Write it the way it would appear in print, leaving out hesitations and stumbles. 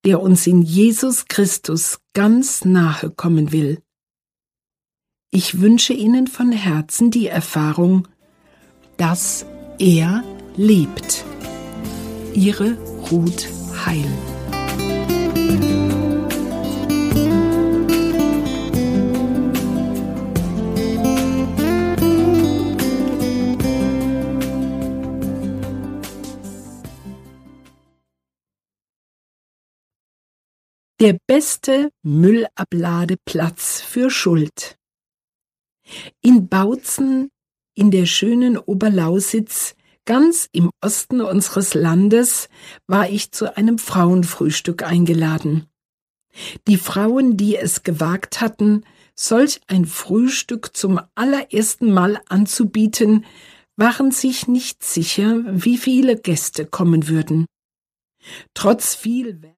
der uns in Jesus Christus ganz nahe kommen will. Ich wünsche Ihnen von Herzen die Erfahrung, dass er lebt. Ihre Ruth Heil. Der beste Müllabladeplatz für Schuld. In Bautzen, in der schönen Oberlausitz, ganz im Osten unseres Landes, war ich zu einem Frauenfrühstück eingeladen. Die Frauen, die es gewagt hatten, solch ein Frühstück zum allerersten Mal anzubieten, waren sich nicht sicher, wie viele Gäste kommen würden. Trotz viel